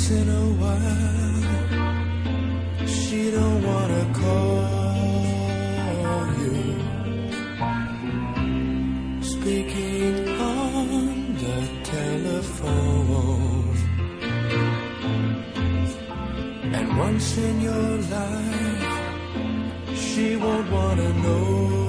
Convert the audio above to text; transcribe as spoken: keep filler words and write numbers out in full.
once in a while she don't wanna call you, speaking on the telephone. And once in your life she won't wanna know